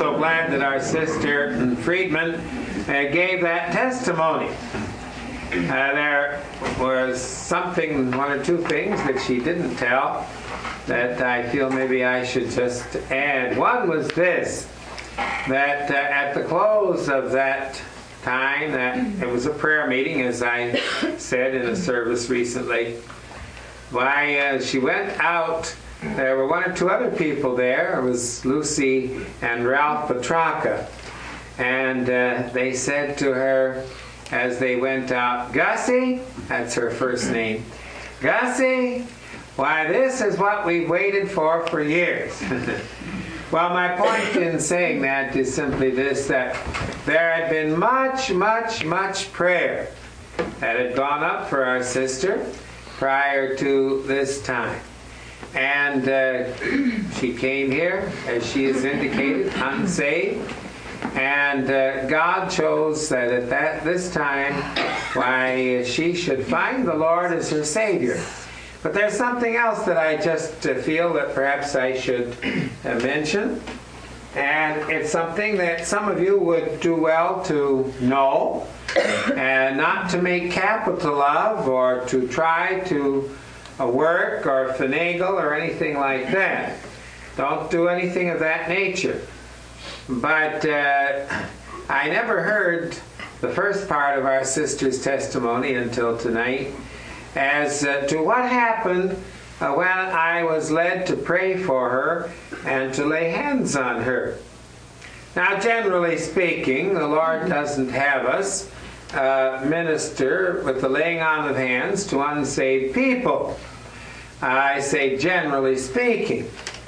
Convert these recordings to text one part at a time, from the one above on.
so glad that our sister Friedman gave that testimony. There was something, one or two things that she didn't tell that I feel maybe I should just add. One was this, that at the close of that time, that it was a prayer meeting, as I said in a service recently, why she went out. There were one or two other people there. It was Lucy and Ralph Petraka. And they said to her as they went out, Gussie, that's her first name, Gussie, why, this is what we've waited for years. Well, my point in saying that is simply this, that there had been much prayer that had gone up for our sister prior to this time. And she came here, as she has indicated, unsaved. And God chose that at this time, why, she should find the Lord as her Savior. But there's something else that I just feel that perhaps I should mention. And it's something that some of you would do well to know, and not to make capital of, or to try to work or finagle or anything like that. Don't do anything of that nature. But I never heard the first part of our sister's testimony until tonight as to what happened when I was led to pray for her and to lay hands on her. Now, generally speaking, the Lord doesn't have us minister with the laying on of hands to unsaved people. I say generally speaking.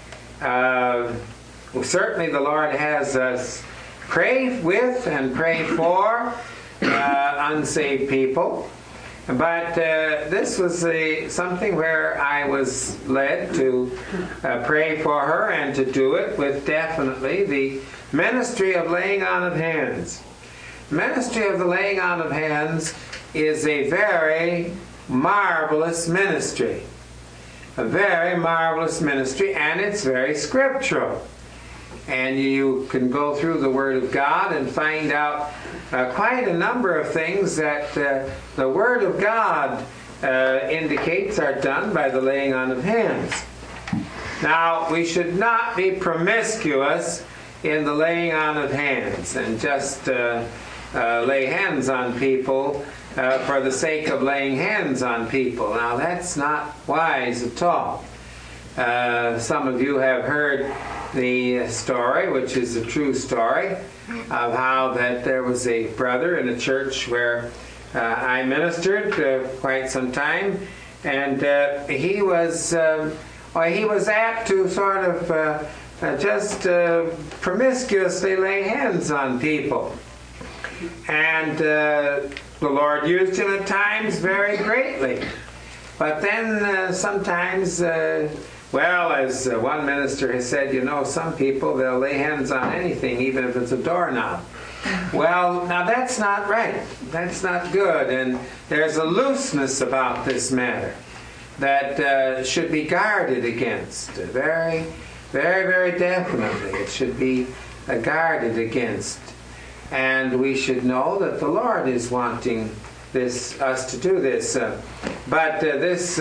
Certainly the Lord has us pray with and pray for unsaved people. But this was something where I was led to pray for her and to do it with definitely the ministry of laying on of hands. Ministry of the laying on of hands is a very marvelous ministry. A very marvelous ministry, and it's very scriptural. And you can go through the Word of God and find out quite a number of things that the Word of God indicates are done by the laying on of hands. Now, we should not be promiscuous in the laying on of hands and just lay hands on people for the sake of laying hands on people. Now, that's not wise at all. Some of you have heard the story, which is a true story, of how that there was a brother in a church where I ministered quite some time, and he was apt to sort of just promiscuously lay hands on people. And the Lord used him at times very greatly. But then sometimes, well, as one minister has said, you know, some people, they'll lay hands on anything, even if it's a doorknob. Well, now that's not right. That's not good. And there's a looseness about this matter that should be guarded against. Very, very definitely. It should be guarded against. And we should know that the Lord is wanting us to do this. But this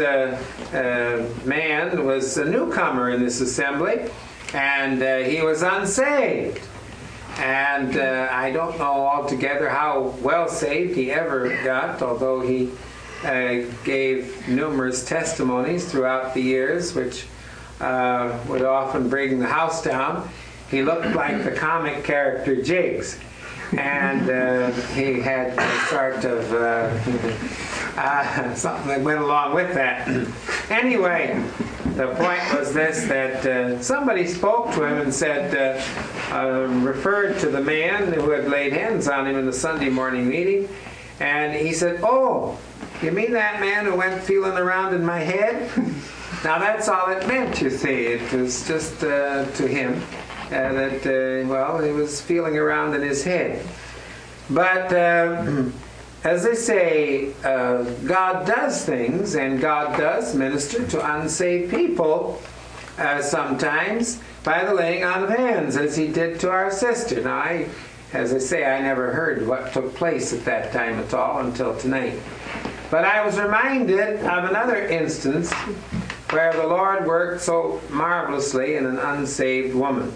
man was a newcomer in this assembly, and he was unsaved. And I don't know altogether how well saved he ever got, although he gave numerous testimonies throughout the years, which would often bring the house down. He looked like the comic character Jiggs. And he had sort of something that went along with that. Anyway, the point was this, that somebody spoke to him and said, referred to the man who had laid hands on him in the Sunday morning meeting, and he said, "Oh, you mean that man who went feeling around in my head?" Now that's all it meant, you see. It was just to him. That, well, he was feeling around in his head. But, as they say, God does things, and God does minister to unsaved people sometimes by the laying on of hands, as he did to our sister. Now, as I say, I never heard what took place at that time at all until tonight. But I was reminded of another instance where the Lord worked so marvelously in an unsaved woman.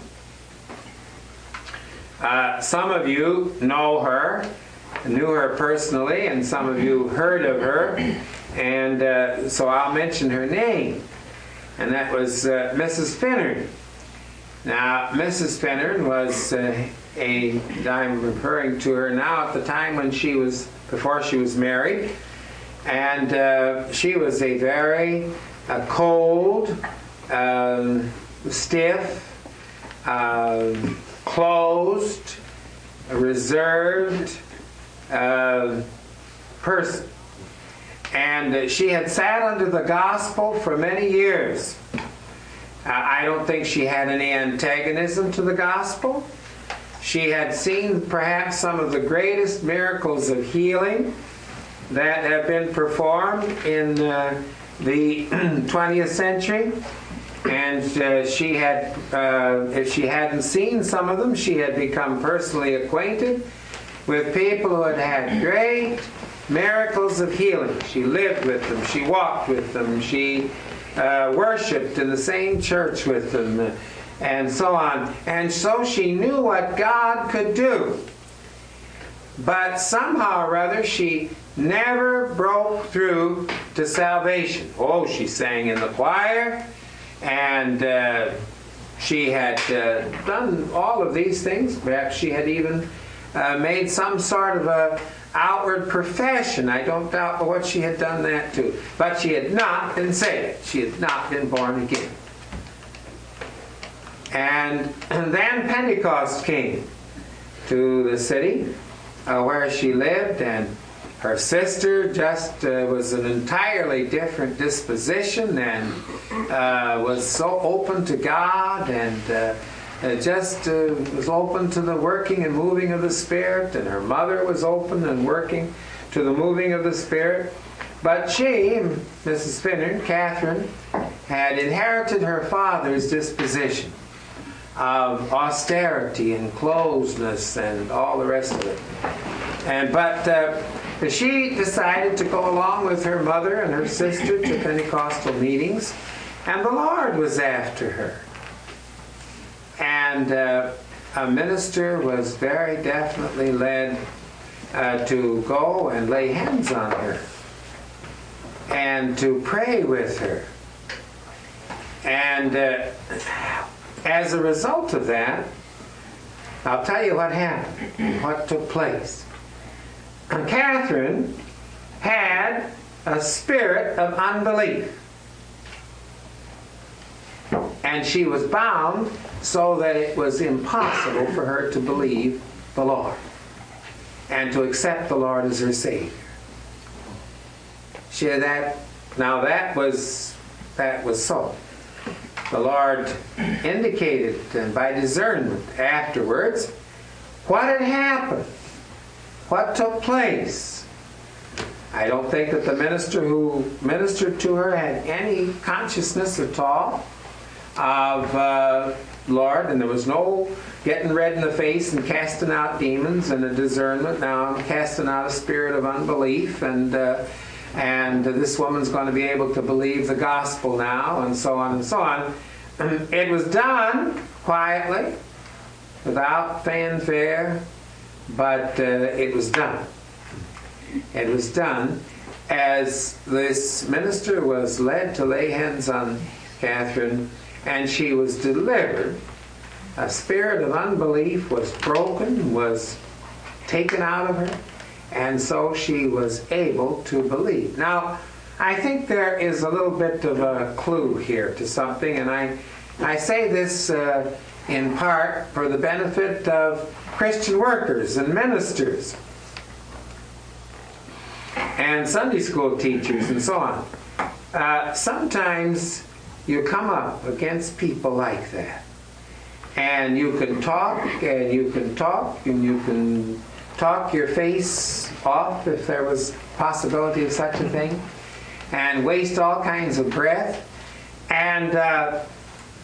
Some of you know her, knew her personally, and some of you heard of her, and so I'll mention her name, and that was Mrs. Finnern. Now, Mrs. Finnern was I'm referring to her now at the time when before she was married, and she was a very cold, stiff, closed, reserved person. And she had sat under the gospel for many years. I don't think she had any antagonism to the gospel. She had seen perhaps some of the greatest miracles of healing that have been performed in the 20th century. And she had, if she hadn't seen some of them, she had become personally acquainted with people who had had great miracles of healing. She lived with them. She walked with them. She worshipped in the same church with them, and so on. And so she knew what God could do. But somehow or other, she never broke through to salvation. Oh, she sang in the choir, and she had done all of these things. Perhaps she had even made some sort of a outward profession. I don't doubt what she had done that too. But she had not been saved. She had not been born again. And then Pentecost came to the city where she lived, and her sister just was an entirely different disposition and was so open to God, and just was open to the working and moving of the Spirit, and her mother was open and working to the moving of the Spirit. But she, Mrs. Finnern, Catherine, had inherited her father's disposition of austerity and closeness and all the rest of it. But she decided to go along with her mother and her sister to Pentecostal meetings, and the Lord was after her. And a minister was very definitely led to go and lay hands on her and to pray with her. And as a result of that, I'll tell you what happened, what took place. Catherine had a spirit of unbelief. And she was bound so that it was impossible for her to believe the Lord and to accept the Lord as her Savior. She had that. Now that was so. The Lord indicated, and by discernment afterwards, what had happened, what took place. I don't think that the minister who ministered to her had any consciousness at all of Lord, and there was no getting red in the face and casting out demons and a discernment. Now I'm casting out a spirit of unbelief, and this woman's going to be able to believe the gospel now, and so on and so on. It was done quietly, without fanfare, but it was done. It was done as this minister was led to lay hands on Catherine, and she was delivered. A spirit of unbelief was broken, was taken out of her, and so she was able to believe. Now, I think there is a little bit of a clue here to something, and I say this in part for the benefit of Christian workers and ministers and Sunday school teachers and so on. Sometimes you come up against people like that, and you can talk and you can talk and you can talk your face off if there was possibility of such a thing, and waste all kinds of breath, and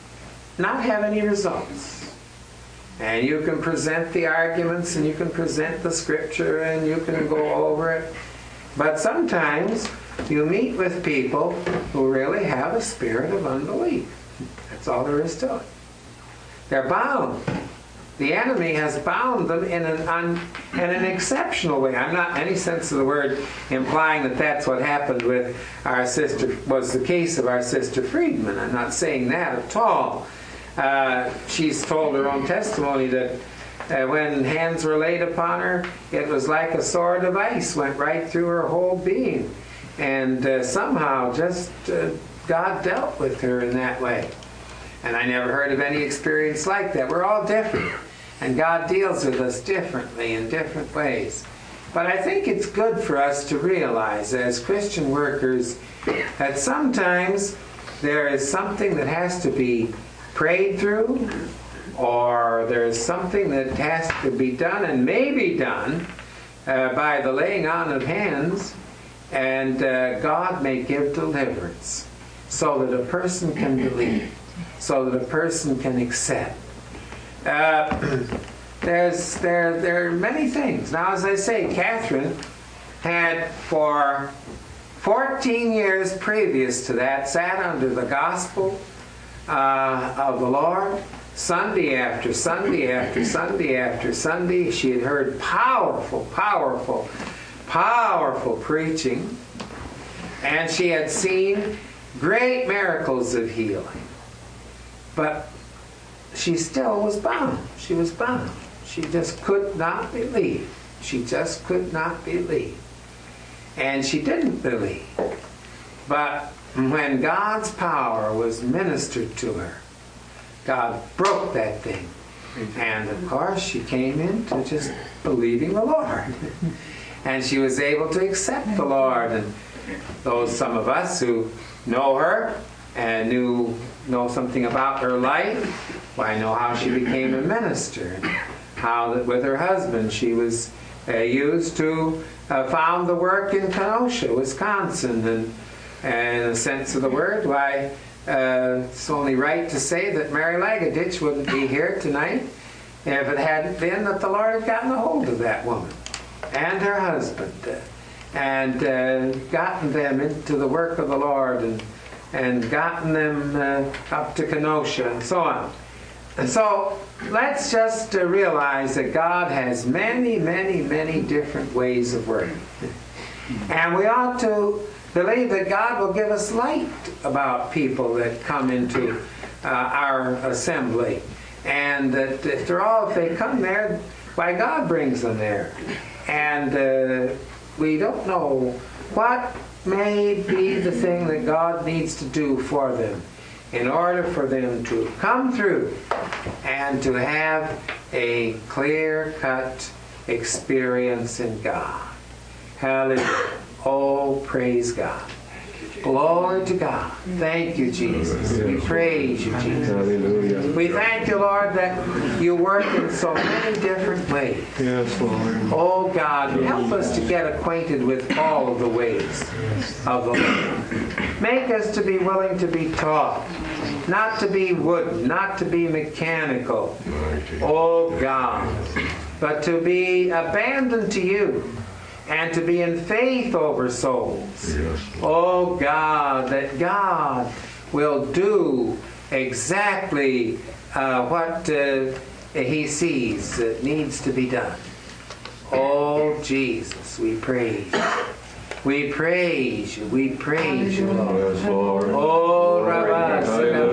not have any results. And you can present the arguments, and you can present the scripture, and you can go over it. But sometimes you meet with people who really have a spirit of unbelief. That's all there is to it. They're bound. The enemy has bound them in an exceptional way. I'm not in any sense of the word implying that that's what happened with our sister, was the case of our sister Friedman. I'm not saying that at all. She's told her own testimony that when hands were laid upon her, it was like a sword of ice, went right through her whole being. And somehow just God dealt with her in that way. And I never heard of any experience like that. We're all different. And God deals with us differently in different ways. But I think it's good for us to realize as Christian workers that sometimes there is something that has to be prayed through, or there's something that has to be done and may be done by the laying on of hands, and God may give deliverance so that a person can believe, so that a person can accept. There are many things. Now, as I say, Catherine had for 14 years previous to that sat under the gospel of the Lord Sunday after Sunday after Sunday after Sunday. She had heard powerful, powerful, powerful preaching, and she had seen great miracles of healing. But she still was bound. She was bound. She just could not believe. She just could not believe. And she didn't believe. But when God's power was ministered to her, God broke that thing. And of course, she came into just believing the Lord. And she was able to accept the Lord. And some of us who know her and know something about her life, well, I know how she became a minister, how that with her husband she was used to found the work in Kenosha, Wisconsin, and in the sense of the word, why it's only right to say that Mary Lagaditch wouldn't be here tonight if it hadn't been that the Lord had gotten a hold of that woman and her husband and gotten them into the work of the Lord and gotten them up to Kenosha and so on. And so let's just realize that God has many, many, many different ways of working. And we ought to believe that God will give us light about people that come into our assembly. And that after all, if they come there, why, God brings them there. And we don't know what may be the thing that God needs to do for them in order for them to come through and to have a clear-cut experience in God. Hallelujah. Oh, praise God. Glory to God. Thank you, Jesus. We praise you, Jesus. Hallelujah. We thank you, Lord, that you work in so many different ways. Yes, Lord. Oh, God, help us to get acquainted with all of the ways of the Lord. Make us to be willing to be taught, not to be wooden, not to be mechanical. Oh, God, but to be abandoned to you, and to be in faith over souls. Yes. Oh God, that God will do exactly what He sees that needs to be done. Oh Jesus, we praise you. We praise you. We praise you, Lord. Yes, Lord. Oh Rabbi,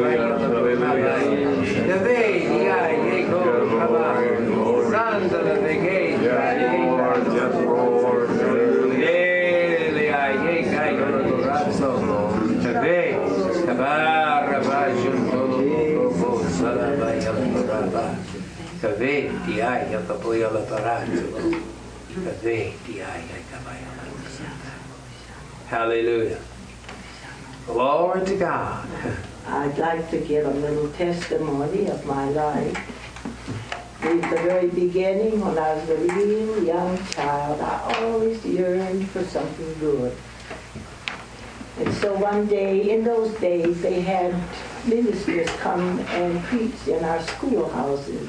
Hallelujah. Glory to God. I'd like to give a little testimony of my life. At the very beginning, when I was a real young child, I always yearned for something good. And so one day, in those days, they had ministers come and preach in our schoolhouses.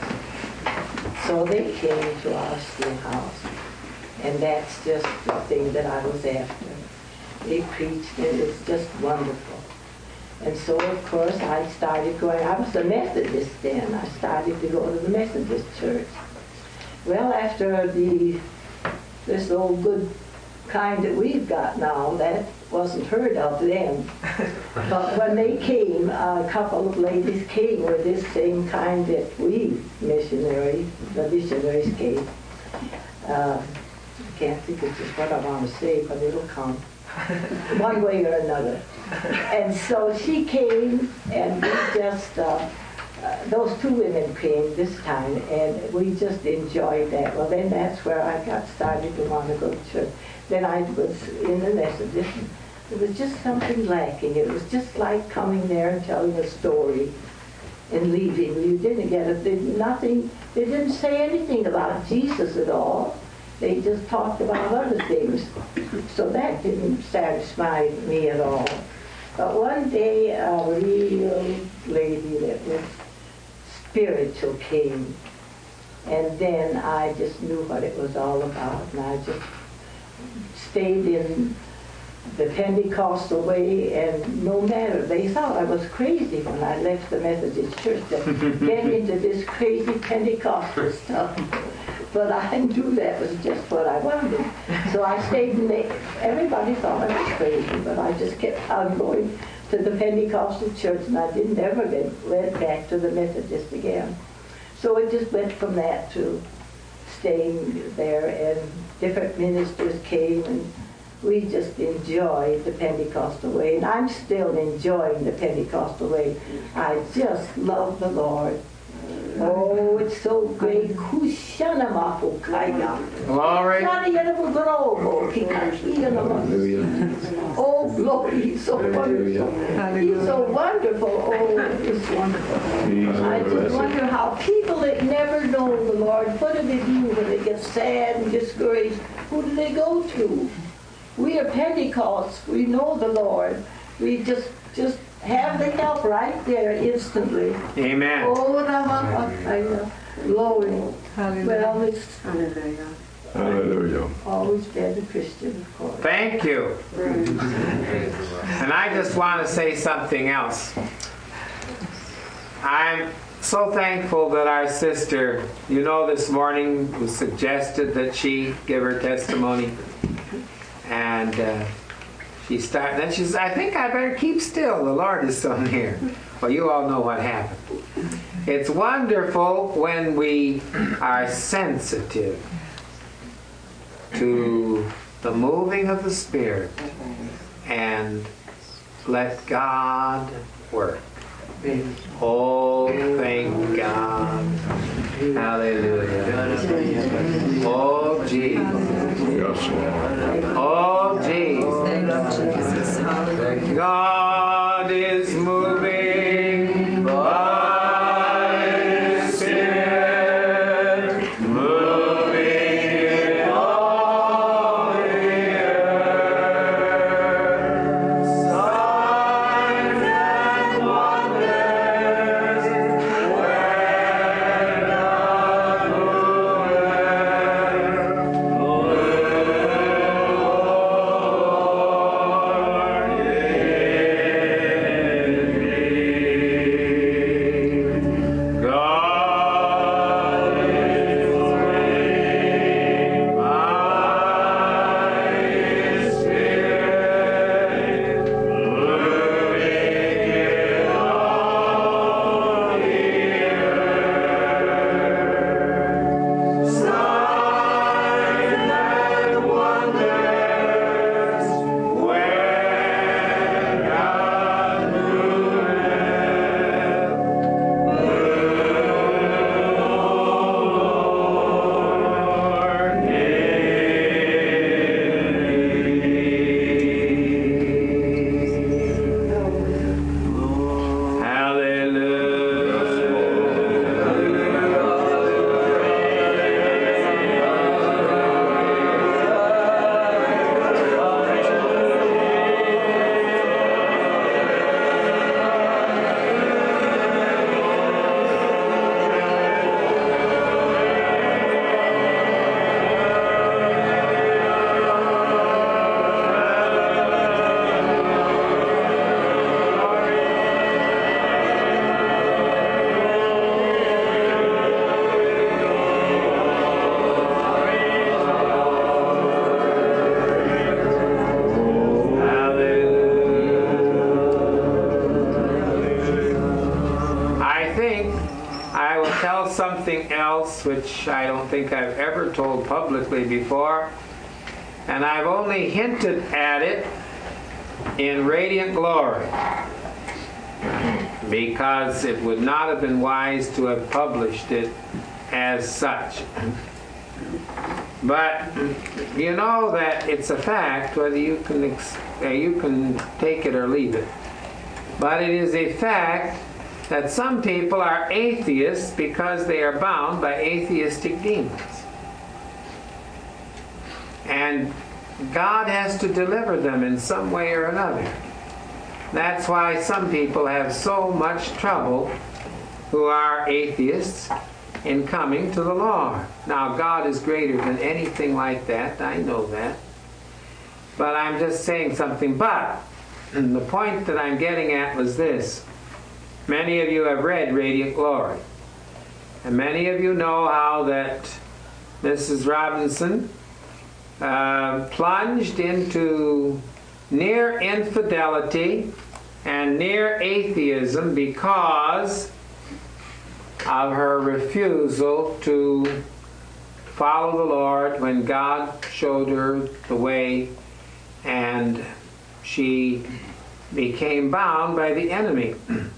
So they came to our schoolhouse. And that's just the thing that I was after. They preached, and it was just wonderful. And so, of course, I started going. I was a Methodist then. I started to go to the Methodist church. Well, after this old good kind that we've got now, that wasn't heard of then. But when they came, a couple of ladies came with this same kind that the missionaries came. I can't think of just what I want to say, but it'll come one way or another. And so she came, and we just, those two women came this time, and we just enjoyed that. Well, then that's where I got started to want to go to church. Then I was in the Methodist. It was just something lacking. It was just like coming there and telling a story and leaving. You didn't get it. They didn't say anything about Jesus at all. They just talked about other things. So that didn't satisfy me at all. But one day, a real lady that was spiritual came. And then I just knew what it was all about. And I just stayed in the Pentecostal way, and no matter, they thought I was crazy when I left the Methodist church to get into this crazy Pentecostal stuff. But I knew that was just what I wanted. So I stayed in there. Everybody thought I was crazy, but I just kept on going to the Pentecostal church, and I didn't ever went back to the Methodist again. So it just went from that to staying there, and different ministers came, and we just enjoyed the Pentecostal way. And I'm still enjoying the Pentecostal way. I just love the Lord. Oh, it's so great. Glory. Oh, glory. He's so wonderful. He's so wonderful. Oh, it's wonderful. I just wonder how people that never know the Lord, what do they do when they get sad and discouraged? Who do they go to? We are Pentecost. We know the Lord. We just have the help right there instantly. Amen. Oh, glory. Well, it's Hallelujah. always been a Christian, of course. Thank you. And I just want to say something else. I'm so thankful that our sister, this morning was suggested that she give her testimony. And she started, then she said, I think I better keep still. The Lord is so near. Well, you all know what happened. It's wonderful when we are sensitive to the moving of the Spirit and let God work. Oh, thank God. Hallelujah. Oh, Jesus. Yes, Lord. Oh, Jesus. God is moving by His Spirit, moving in all the earth. Signs and wonders where God moveth. this, which I don't think I've ever told publicly before, and I've only hinted at it in Radiant Glory, because it would not have been wise to have published it as such. But you know that it's a fact, whether you can take it or leave it. But it is a fact that some people are atheists because they are bound by atheistic demons. And God has to deliver them in some way or another. That's why some people have so much trouble who are atheists in coming to the Lord. Now, God is greater than anything like that. I know that. But I'm just saying something. But the point that I'm getting at was this. Many of you have read Radiant Glory. And many of you know how that Mrs. Robinson plunged into near infidelity and near atheism because of her refusal to follow the Lord when God showed her the way, and she became bound by the enemy.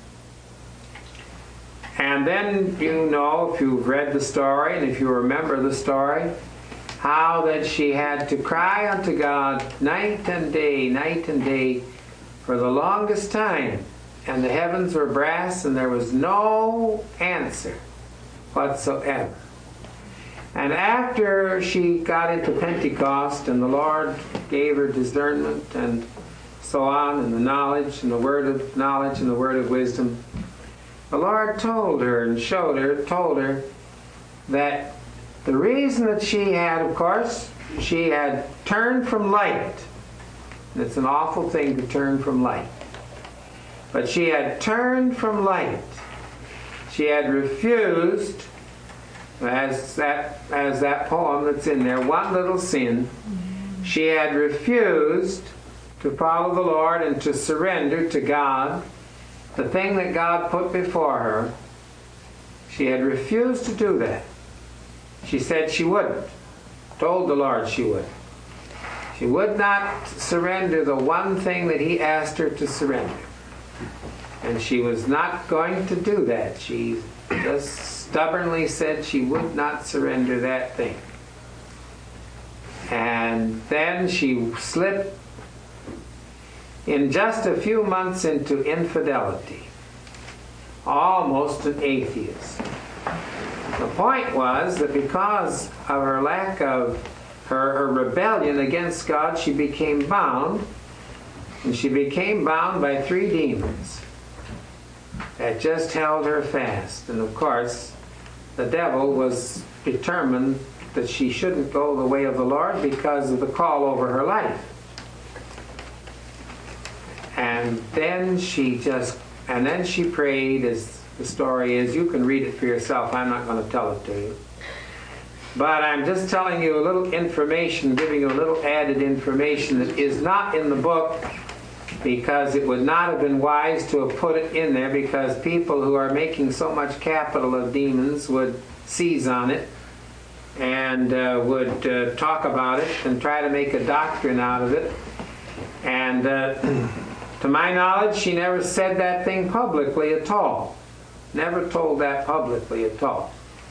And then you know, if you've read the story and if you remember the story, how that she had to cry unto God night and day for the longest time, and the heavens were brass and there was no answer whatsoever. And after she got into Pentecost and the Lord gave her discernment and so on, and the knowledge and the word of knowledge and the word of wisdom, the Lord told her and told her that the reason that she had, of course, she had turned from light. And it's an awful thing to turn from light. But she had turned from light. She had refused, as that poem that's in there, one little sin, she had refused to follow the Lord and to surrender to God the thing that God put before her. She had refused to do that. She said she wouldn't. Told the Lord she would. She would not surrender the one thing that He asked her to surrender. And she was not going to do that. She just stubbornly said she would not surrender that thing. And then she slipped in just a few months into infidelity. Almost an atheist. The point was that because of her lack of her rebellion against God, she became bound, and she became bound by 3 demons that just held her fast. And of course, the devil was determined that she shouldn't go the way of the Lord because of the call over her life. And then she prayed, as the story is. You can read it for yourself. I'm not going to tell it to you. But I'm just telling you a little information, giving you a little added information that is not in the book, because it would not have been wise to have put it in there, because people who are making so much capital of demons would seize on it and would talk about it and try to make a doctrine out of it. And to my knowledge, she never said that thing publicly at all. Never told that publicly at all.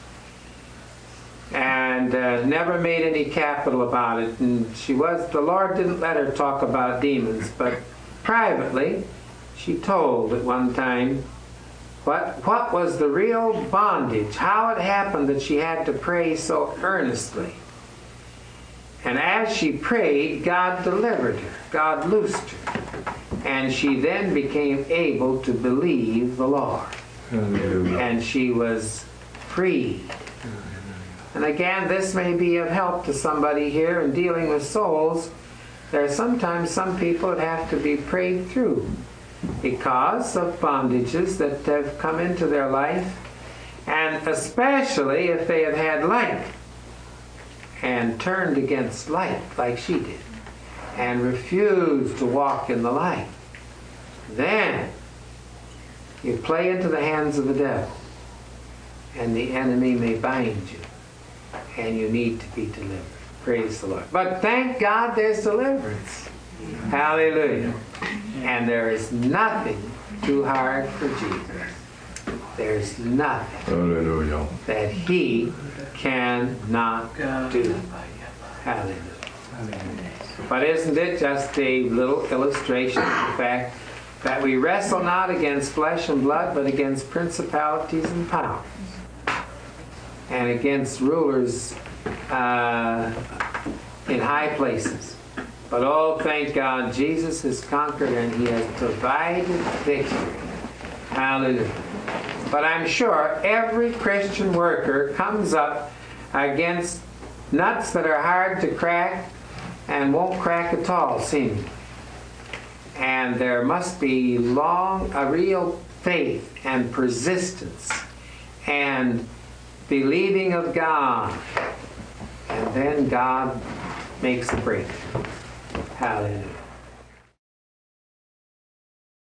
And never made any capital about it. And the Lord didn't let her talk about demons, but privately she told at one time what was the real bondage, how it happened that she had to pray so earnestly. And as she prayed, God delivered her, God loosed her, and she then became able to believe the Lord. Hallelujah. And she was freed. And again, this may be of help to somebody here in dealing with souls. There are sometimes some people that have to be prayed through because of bondages that have come into their life, and especially if they have had light and turned against light like she did and refused to walk in the light. Then you play into the hands of the devil, and the enemy may bind you. and you need to be delivered. Praise the Lord. But thank God there's deliverance. Hallelujah. And there is nothing too hard for Jesus. There's nothing Hallelujah. that He cannot do. Hallelujah. But isn't it just a little illustration of the fact that we wrestle not against flesh and blood, but against principalities and powers, and against rulers in high places. But oh, thank God, Jesus has conquered and He has provided victory. Hallelujah. But I'm sure every Christian worker comes up against nuts that are hard to crack and won't crack at all, seemingly. And there must be a real faith and persistence and believing of God. And then God makes the breakthrough. Hallelujah.